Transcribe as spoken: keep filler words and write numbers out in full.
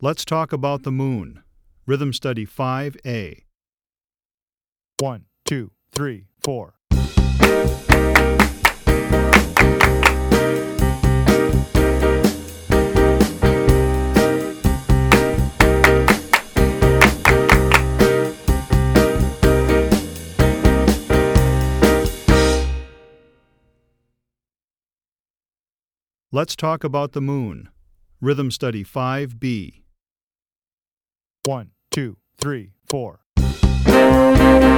Let's talk about the moon. Rhythm Study five A. One, two, three, four. Let's talk about the moon. Rhythm Study five B. One, two, three, four.